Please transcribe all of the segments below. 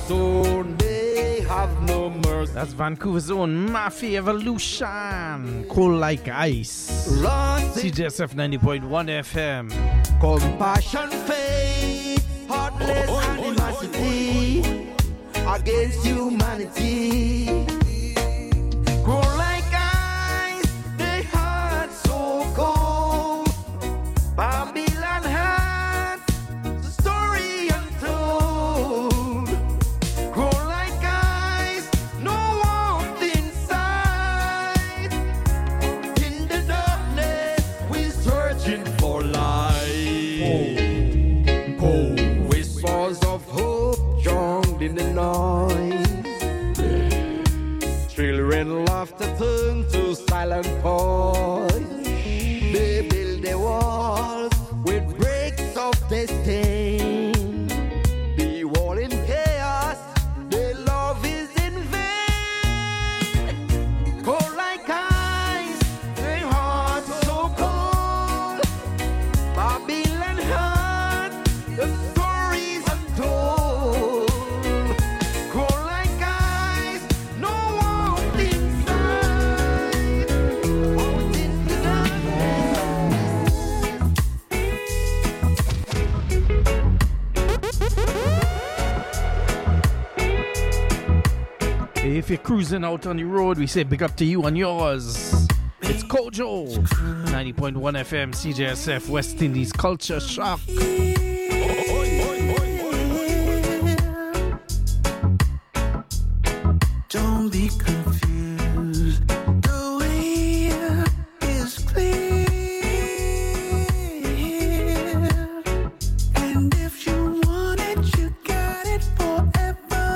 soon they have no mercy. That's Vancouver's own Mafia Evolution. Cool like ice. CJSF 90.1 FM. Compassion, faith, heartless animosity against humanity. Grow like ice, they heart so cold. Babylon has the story untold. Grow like ice, no warmth inside. In the darkness, we're searching for light. Whispers of hope drowned in the noise. Children laughter turn to silent voice. They build their walls with bricks of disdain. The wall in chaos, their love is in vain. Cold like ice, their hearts so cold. Babylon heart, the stories untold. Cold like ice, no warmth inside. Out in the If you're cruising out on the road, we say big up to you and yours. It's Kojo, 90.1 FM, CJSF, West Indies Culture Shock. Don't be confused. The way is clear. And if you want it, you got it forever.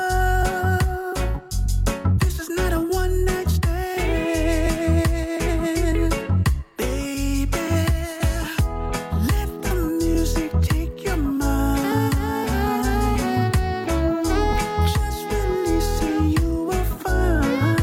This is not a one-night stand. Baby, let the music take your mind. Just releasing you will find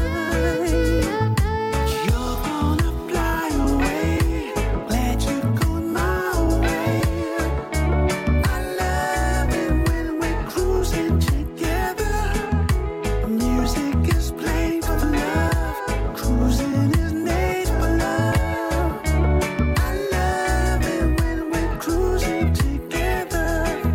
you're gonna fly away. Glad you go my way. I love it when we're cruising together. Music is played for love. Cruising is made for love. I love it when we're cruising together.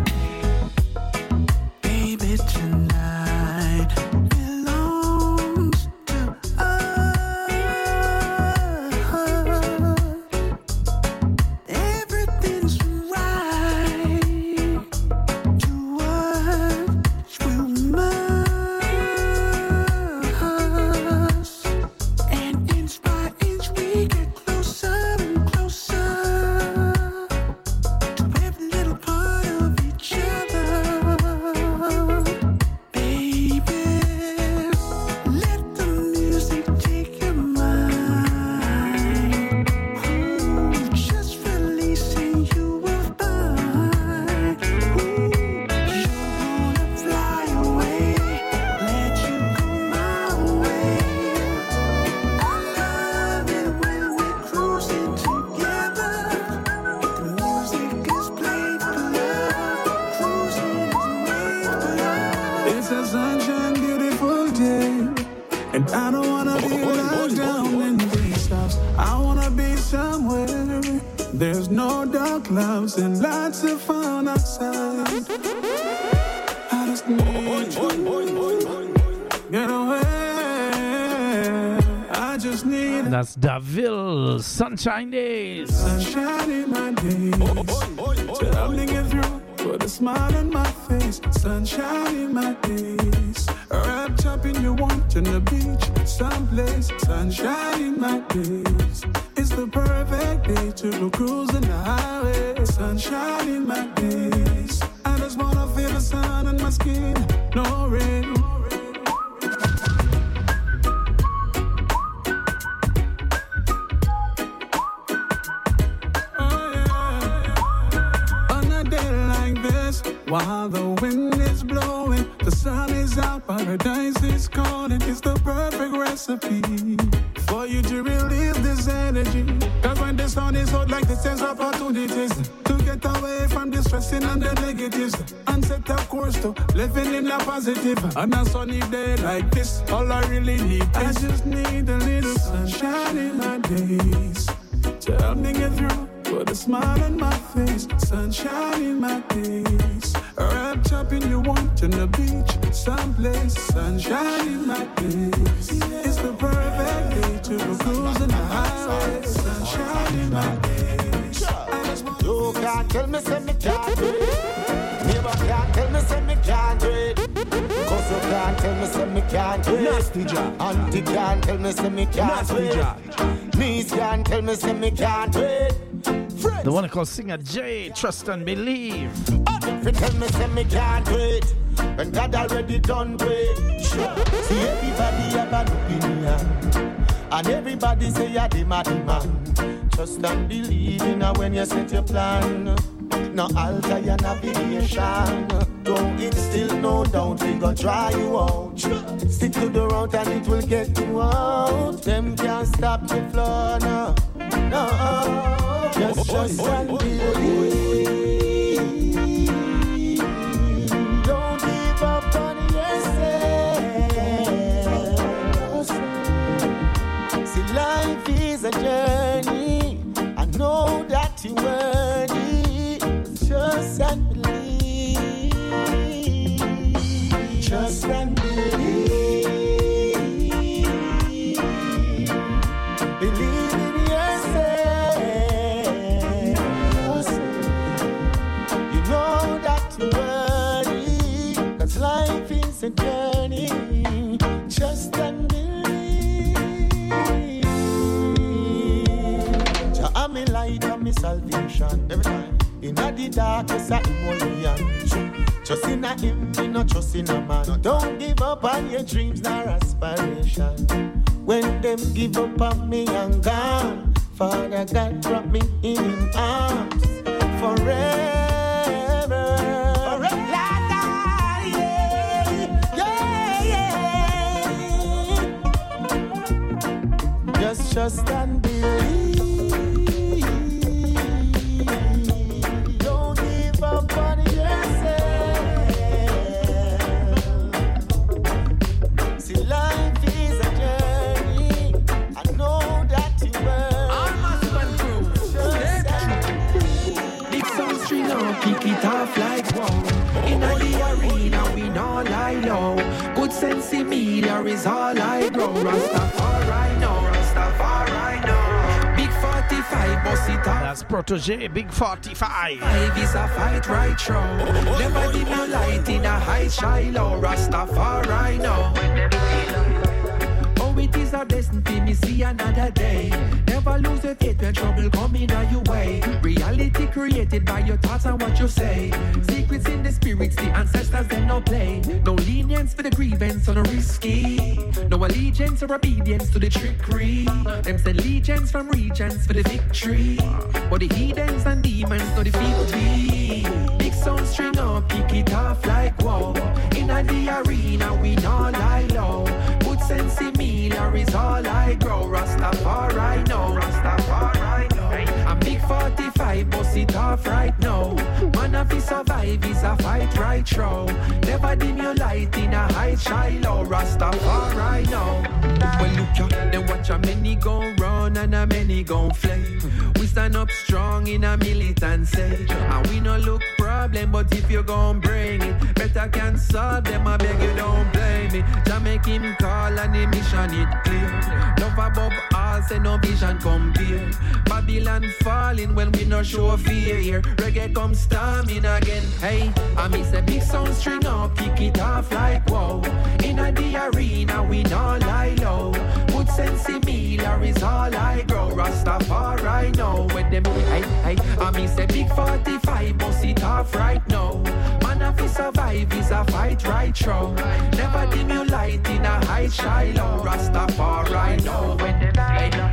Baby, tonight belongs to us. Everything's right to us. We must. And inch by inch we get closer and closer to every little part of each other. Baby, let the music take your mind. Ooh, just releasing you will find. Ooh, you're gonna fly away. Let you go my way. I love it when we're cruising together. The music is played for love. Cruising is made for love. It's a sunshine, beautiful day, and I don't wanna be locked down in these stops. I wanna be somewhere. There's no dark clouds and lots of fun outside. I just need you. Get away. I just need That's Davil, Sunshine Days. sunshine in my days. Till I'm get through with a smile on my face. Sunshine in my days. Wrapped up in your want on the beach, someplace. Sunshine in my days. It's the perfect day to go cruising the highway. Sunshine in my days. I just wanna feel the sun on my skin. No rain. Oh yeah. On a day like this, while the wind is blowing, the sun is out, paradise is calling. It's the perfect recipe for for you to relieve this energy. Cause when the sun is out like the sense of opportunities to get away from the stressing and the negatives and set a course to living in a positive. On a sunny day like this, all I really need is I just need a little sunshine in my days to help me get through. Put a smile on my face, sunshine in my days. Wrapped up in your want on the beach, someplace, sunshine in my days. It's the perfect day to go cruising the highway, sunshine in my days. You can't tell me say me can't do it. Neighbor can't tell me say me can't do it. Cause you can't tell me say me can't do it. Nasty job. Auntie can't tell me say me can't do it. Niece can't tell me say me can't do it. The one called Singer J, Trust and Believe. If you tell me say me can't do it, when God already done do it. See everybody have an opinion, and everybody say you're the mad man. Trust and believe in her when you set your plan. No alter your navigation. Don't instill no doubt, we gon' try you out. Stick to the route and it will get you out. Them can't stop the flow, no. No, just and believe. Don't give up on yourself. See, life is a journey. I know that you earn it. Just and believe. Just and believe. Believe in yourself. You know that you earn it. 'Cause life is a journey. Just and believe. Jah, I'm a light and my salvation. Every time. In the darkest of emotion. Just in a him, me not trust in a man. Don't give up on your dreams nor aspiration. When them give up on me and gone, Father God brought me in him arms forever. Just trust and believe. Upon yourself. See, life is a journey. I know that you will. Big sound string on, kick it off like wow. In the arena, we know lie low. Good sense in me, there is all I grow. Rastafari now, Rastafari now. Big 45, boss it up. That's Protégé, Big 45. Five is a fight right through. Never dim your light in a high Shiloh. Rastafari now. Oh, it is a blessing to me see another day. Never lose your faith when trouble coming on your way. Reality created by your thoughts and what you say. Secrets in the spirits, the ancestors they no play. No lenience for the grievance or no risky. No allegiance or obedience to the trickery. Them send legions from regions for the victory. But the heathens and demons know the victory. Big sound string up, pick it off like wow. In the arena we know lie low. Good sense in me, there is all I grow. Rastafari know, Rastafari know. I'm big 45, bust it off right now. Man of his survive is a fight right through. Never dim your light in a high Shiloh. Rastafari know. Well look ya, then watch a many gon' run and a many gon' flame. We stand up strong in a militancy. And we no look problem, but if you gon' bring it, better can solve them, I beg you don't blame me. Jah make him call and the mission it clear. Love above all, say no vision compare. Babylon falling when we no show fear here. Reggae come storming again. Hey, I miss a big sound string up, kick it off like wow. In the arena we no lie low. Good sense in me, there is all I grow. Rastafari know with them. Hey, I miss a big 45, bust it off right now. Man of his survive is a fight right through. Never dim your light in a high Shiloh. Rastafari know when them. Hey, can say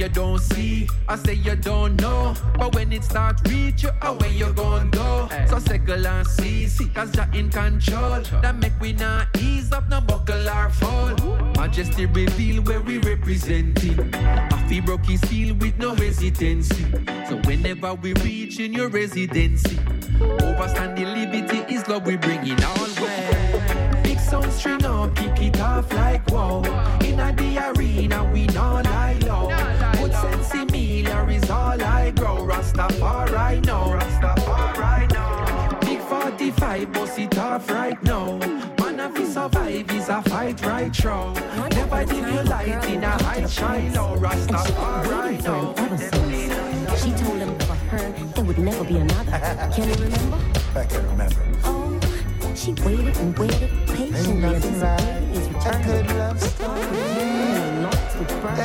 you don't see, I say you don't know. But when it start reach you, away you gon' go. So circle and see, cause you're in control. That make we not ease up, no buckle or fall. Majesty reveal where we representing. A fee broke his seal with no hesitancy. So whenever we reach in your residency, overstanding liberty is love we bringing all way. Big sound string up, kick it off like wow. In the arena we not lie low. Good sense in me, there is all I grow. Rastafari now, Rastafari now. Big 45, bust it off right now. Man if he survive is a fight right through. Never dim your light in a high shine low. Rastafari now. She told him for her there would never be another. Can you remember? I can remember. Oh, she waited and waited patiently until his return. A good love story. Lots would burn.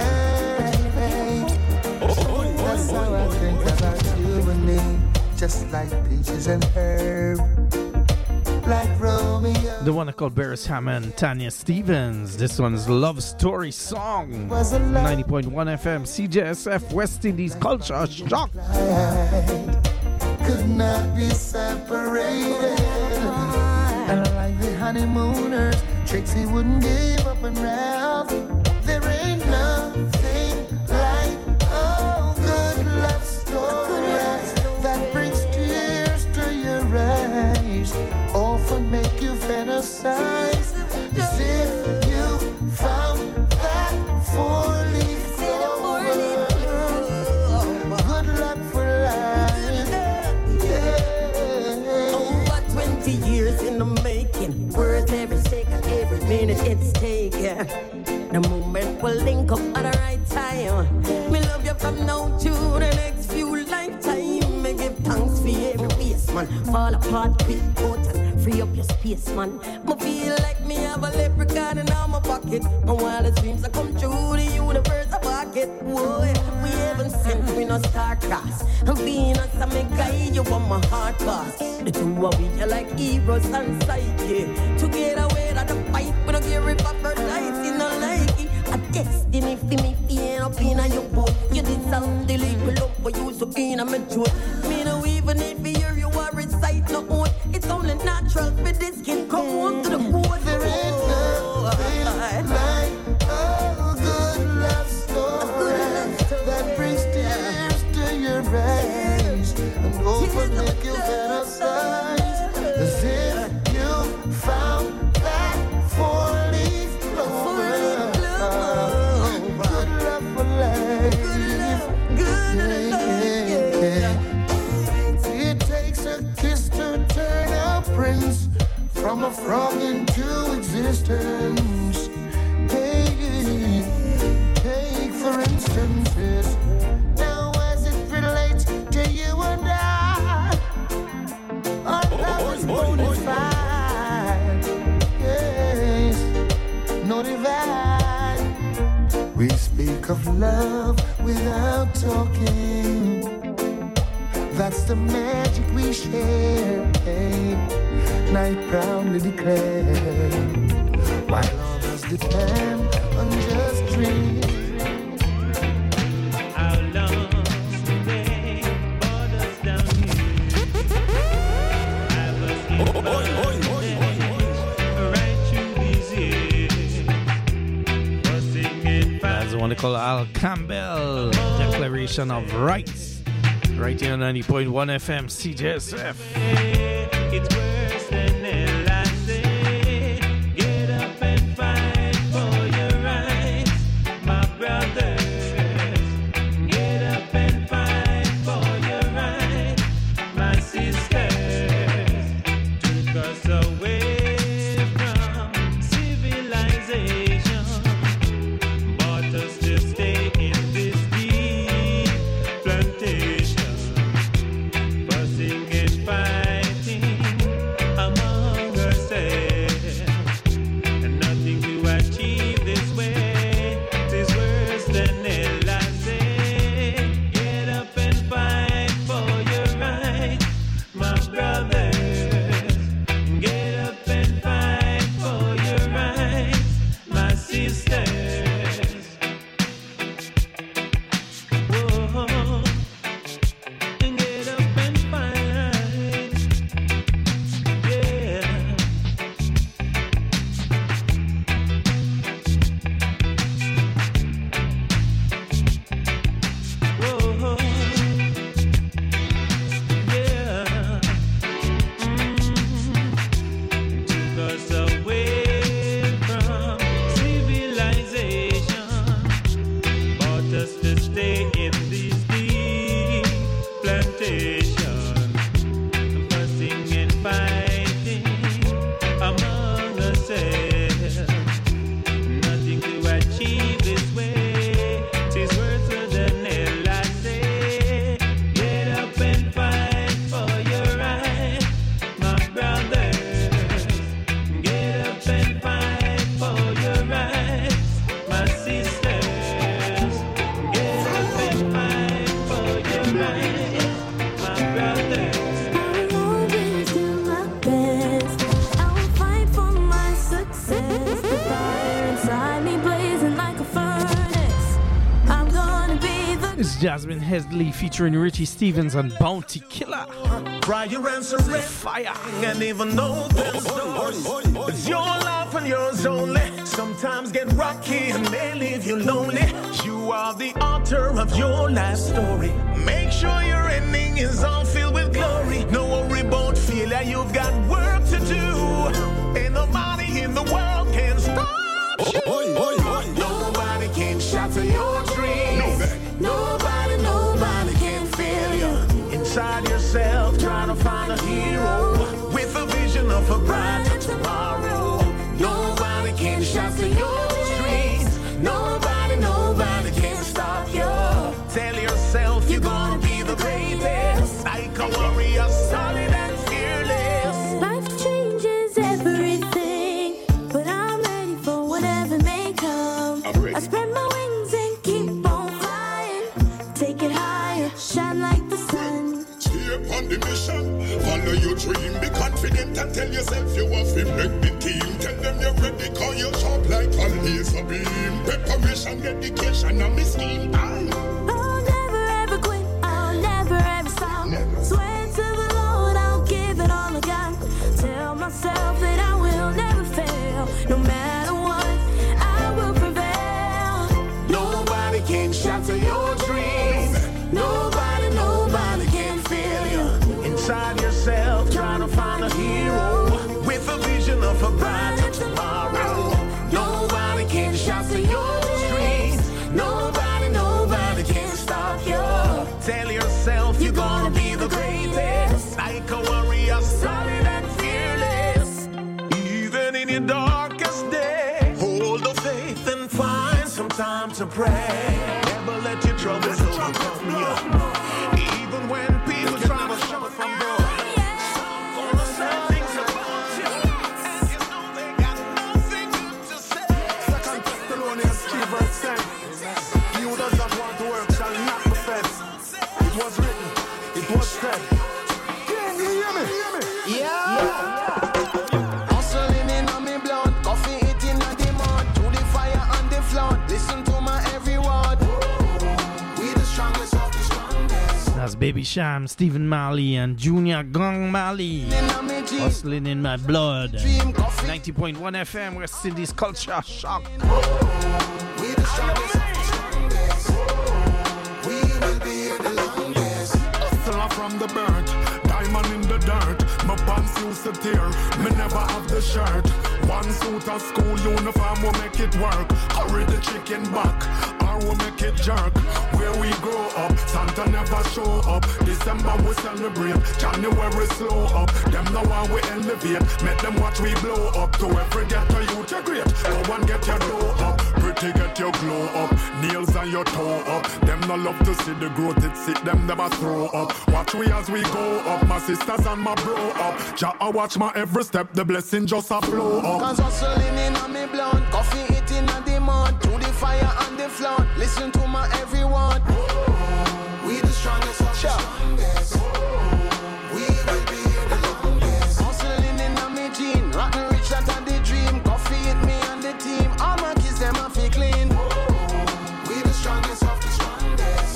That's how I think about you and me. Just like peaches and herb. Like Romeo. The one called Barris Hammond, Tanya Stevens. This one's Love Story Song. 90.1 FM, CJSF, West Indies Culture Shock. Could not be separated. And like the honeymooners, Trixie wouldn't give up and Ralph. There ain't nothing like a good love story that brings tears to your eyes. Often make you fantasize as if you found that four-leaf clover. Good luck for life. Yeah. Over 20 years in the making, worth every second, every minute it's taken. The moment will link up at the right time. Me love you from now to the next few lifetime. Me give thanks for every waste, man. Fall apart, quick out and free up your space, man. Me feel like me have a leprechaun in my pocket. And while the dreams are come true, the universe a pocket. Whoa, we haven't sent me no star cross. And Venus and me guide you on my heart pass. The two of we are like heroes and psyche. Together we're at the fight, we don't care if I fertilize in a like it. A destiny for me, feeling up in your boat. You deserve the legal love for you, so in a mature. Me no even if you hear you are recite no oath. It's only natural for this kid come home to the board. There ain't nothing like a good love story that brings tears to your eyes and often make you fantasize as if you found that four-leaf clover. Good love for life. Good love. It takes a kiss to turn a prince from a frog into existence. Hey, take for instances. Now as it relates to you and I, our love is bona fide. Yes, no divide. We speak of love without talking. That's the magic we share. And I proudly declare, while others depend on just dreams. How long they borders down here? I was right through these years. That's the one they call Al Campbell, Declaration of Rights. Right here on 90.1 FM, CJSF. It's worse than hell, I say. Get up and fight for your rights, my brothers. Get up and fight for your rights, my sisters. Took us away from civilization, brought us to stay in this deep plantation. Fussing and fighting It's Jasmine Headley featuring Richie Stevens and Bounty Killer. Prayer and surrender, Fire. and even open doors. It's your life and yours only. Sometimes get rocky and may leave you lonely. You are the author of your life story. Make sure your ending is all filled with glory. No worry about failure, you've got work to do. Ain't nobody in the world can stop you. Nobody can shatter your dreams. Nobody can fail you. Inside yourself, try to find a hero with a vision of a brighter tomorrow. Nobody can shatter your dreams. Nobody can stop you. Tell yourself you're gonna be the greatest. Like a warrior, solid and fearless. Life changes everything, but I'm ready for whatever may come. I spread my wings and keep on flying. Take it higher, shine like the sun. Stay upon the mission, follow your dream. Be confident and tell yourself you have to make the team. Tell them you're ready, call you sharp like a laser beam. Preparation, dedication, and my scheme. I'll never ever quit, I'll never ever stop. Swear to the Lord, I'll give it all I got. Tell myself that I will never fail. No matter what, I will prevail. Nobody can shatter your dreams. Nobody can fail you. Inside yourself, trying to find a hero with a vision of a brighter tomorrow. Nobody can shatter your dreams. Nobody can stop you. Tell yourself you're gonna be the greatest. Like a warrior, solid and fearless. Even in your darkest day, hold the faith and find some time to pray. Never let your troubles overcome you. Even when people try to shove it from door. Some gonna say things about you, and you know they got nothing good to say. 2 Thessalonians 3:10. He who does not want to work shall not be fed. It was written, it was said. Yeah, you hear me? Hustling in on me blood, coffee eating on the mud, to the fire and the flood. Listen to my every word. We the strongest of the strongest. That's Baby Sham, Stephen Marley, and Junior Gong Marley. Hustling in my blood. 90.1 FM, West Indies Culture Shock. We the strongest of the strongest. We will be here the longest. Hustler from the burnt, diamond in the dirt. My pants used to tear, me never have the shirt. One suit of school uniform will make it work. Hurry the chicken back, or we'll make it jerk. Where we grow up, Santa never show up. December we celebrate, January slow up. Them know how we elevate, make them watch we blow up. To every ghetto youth you great, go and get your dough up. Pretty get your glow up, nails on your toe up. Them no love to see the growth, it sick, them never throw up. Watch we as we go up, my sisters and my bro up. Jah watch my every step, the blessing just a flow up. Cause hustling in on me blood, coffee eating on the mud, to the fire and the flood. Listen to my every word. We the strongest of the strongest. We will be here the longest. Hustling in on me jean, rotten rich that and the dream. Coffee hit me and the team, all my kids them a feel clean. We the strongest of the strongest.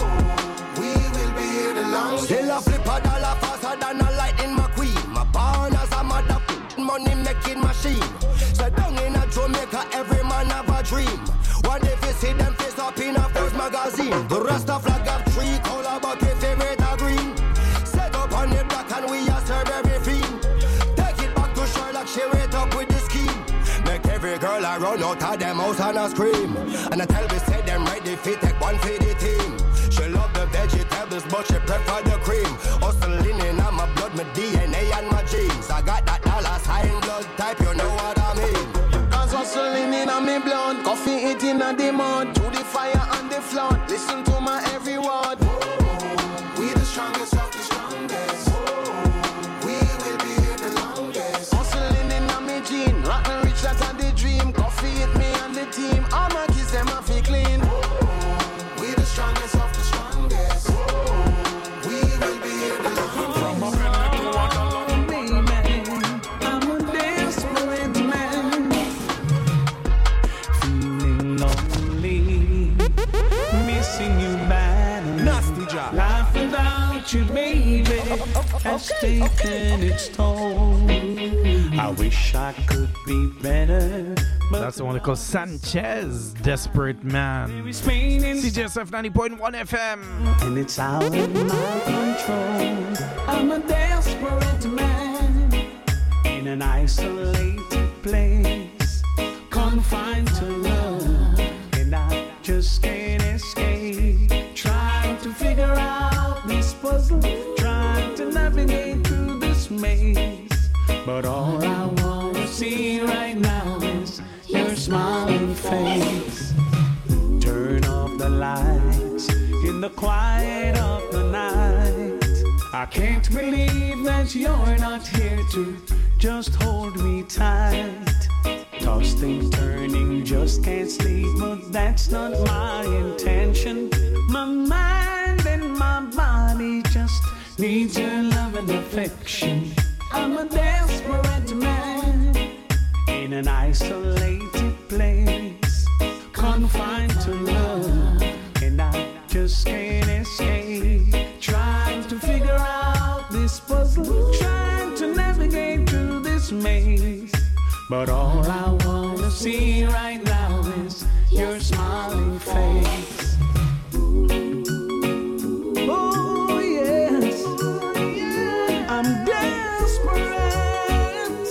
We will be here the longest. Still a flip a dollar faster than a lightning McQueen. My born as a mother money making machine. So down in a Jamaica, every man have a dream. One day you see them face up in a first magazine. The Rasta flag have 3 color, but your favorite are green. Set up on the block and we a serve every fiend. Take it back to Sherlock, share it up with the scheme. Make every girl I run out of them house and a scream. And I tell me say them ready fit take one for the team. She love the vegetables but she prefer the cream. Hustling in on my blood, my DNA and my genes. I got that dollar sign blood type, you know what I mean. Cause hustling in on me blood, coffee eating on the mud, to the fire and the flood. Listen to my every word. We the strongest of the strongest. We will be here the longest. Hustling in on me jean, rotten rich that and the dream. Coffee hit me and the team, all my kids them a feel clean. We the strongest of the strongest. We will be here the longest. From a penny to $1. I'm a desperate man, feeling lonely, missing you back. Nasty job. Life without you, baby, has taken its toll. I wish I could be better. That's the one called Sanchez, Desperate Man. CJSF 90.1 FM. And it's out of my control. I'm a desperate man in an isolated place, confined to love, and I just can't escape. Trying to figure out this puzzle, trying to navigate through this maze. But all I want to see right now is your smiling face. Turn off the lights in the quiet of the night. I can't believe that you're not here to just hold me tight. Tossing, turning, just can't sleep, but that's not my intention. My mind and my body just need your love and affection. I'm a desperate man in an isolated place, confined to love, and I just can't escape. Trying to figure out this puzzle, trying to navigate through this maze. But all I wanna see right now is your smiling face. Oh yes, I'm desperate.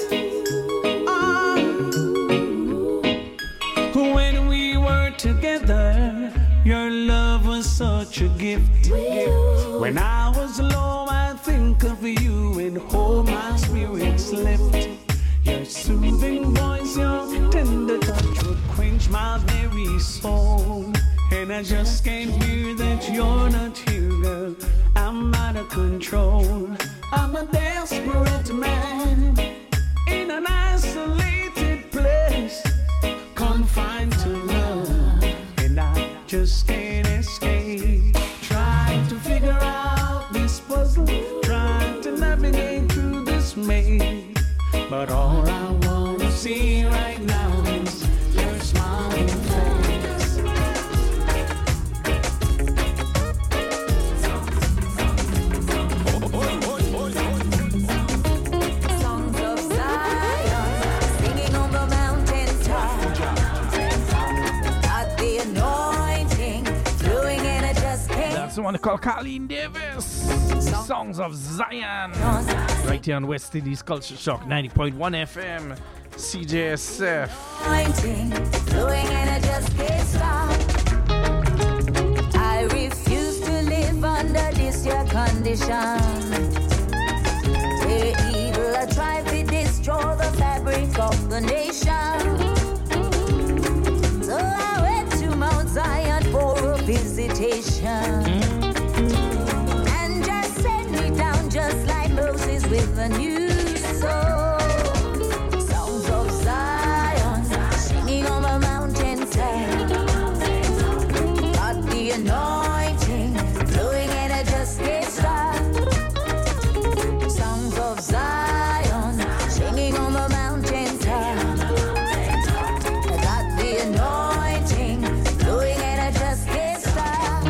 When we were together, your love was such a gift. When I was low, I think of you and hold my spirits lift. Your soothing voice, your tender touch would quench my very soul. And I just can't hear that you're not here, girl. I'm out of control. I'm a desperate man in an isolated place, confined to love, and I just can't escape. Trying to figure out this puzzle, trying to navigate through this maze. But all I wanna see right now is your smiling face. Songs of Zion, singing on the mountaintop. Got the anointing, flowing and I just can't. That's the one called Colleen Davis. Songs of Zion. Right here on West Indies Culture Shock 90.1 FM. CJSF. Anointing, flowing and I just can't stop. I refuse to live under this your condition. The evil I try to destroy the fabric of the nation. So I went to Mount Zion for a visitation. And just set me down just like Moses with a new soul. Songs of Zion, singing on the mountaintop. Got the anointing, flowing and I just can't stop. Songs of Zion, singing on the mountaintop. Got the anointing, flowing and I just can't stop.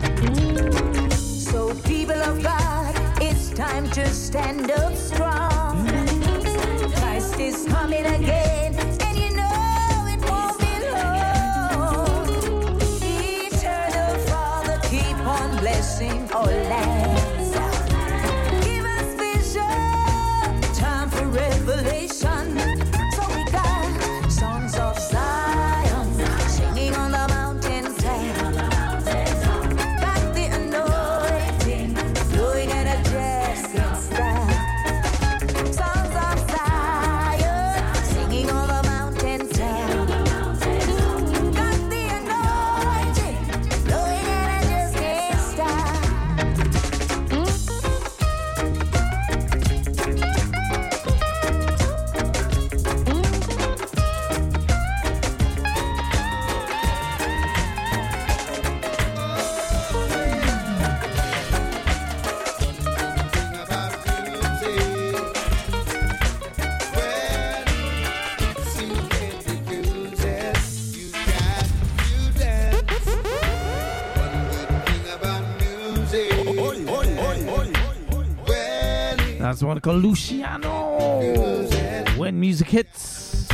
So people of God, it's time to stand up strong. Christ is coming again, and you know it won't be long. Eternal Father, keep on blessing our lands. Give us vision, time for revelation. So we got songs of Zion, singing on the mountaintop. Got the anointing, flowing and I just can't stop. Songs of Zion, singing on the mountaintop. Got the anointing, flowing and I just can't stop. That's one called Luciano. When music hits.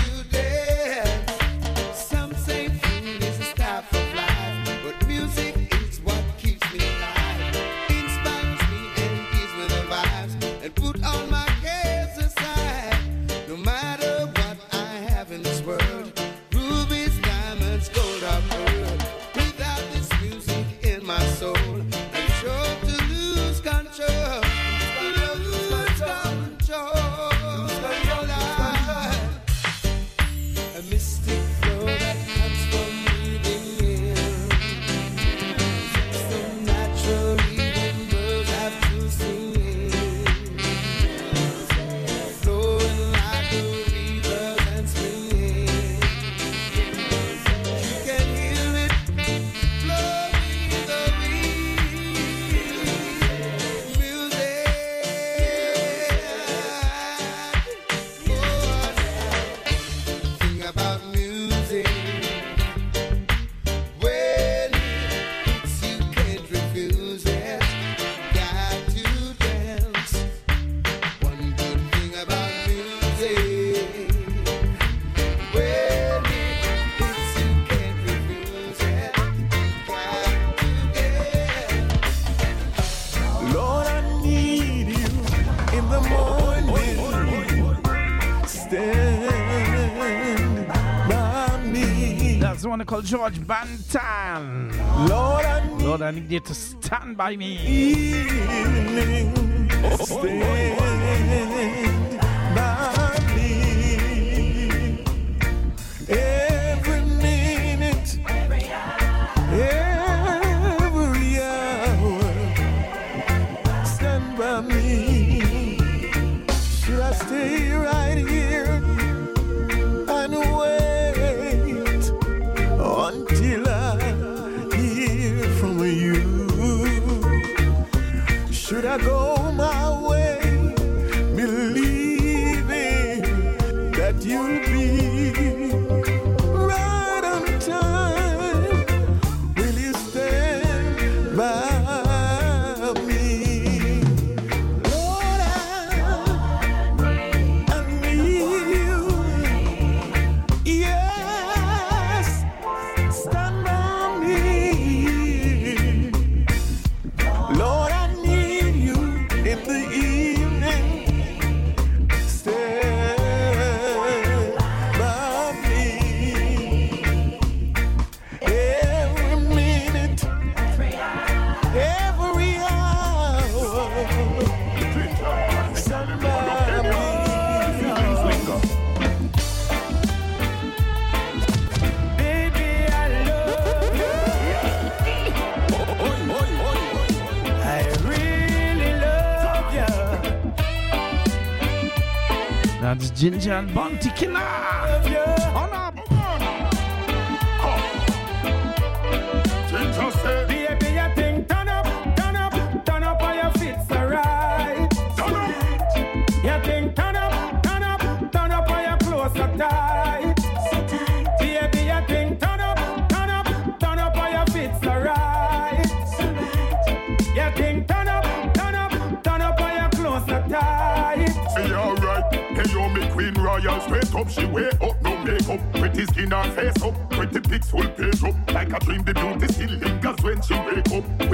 Some say food is a staff of life, but music is what keeps me alive. Inspires me and gives me the vibes, and put all my cares aside. No matter what I have in this world, rubies, diamonds, gold are pearl. Without this music in my soul, I'm sure to lose control. A mystic flow that comes from breathing in. So naturally when birds have to sing. Flowing like the rivers and spring. You can hear it flowing in the wind. Music. Think about music. When it hits, you can't refuse it. Got to dance. One good thing about music. When it hits, you can't refuse it. Got to dance. Lord, I need you in the morning. Stand by me. That's the one called George Bantan. Lord, I need you to stand by me. evening. Stand by me. Every minute, every hour. Stand by me. Should I stay right here and wait until I hear from you? Should I go my way, believing that you'll be right on time? Will you stand by me? Lord, I need you. Yes, stand by me. Lord, I need you in the evening. Stand by me. Every minute, every hour. Stand by me. Baby, I love you. I really love you. That's Ginger and Bounty Killer. On up. Baby, you think turn up on your feet, so right. You think turn up on your clothes, so tight. Baby, you think turn up on your feet, so right. You think turn up on your clothes, so tight. Say alright, hey yo, me queen royal straight up. She way up, no makeup, pretty skin and face up, pretty pics full page up. Like a dream, the beauty still lingers when she wake up.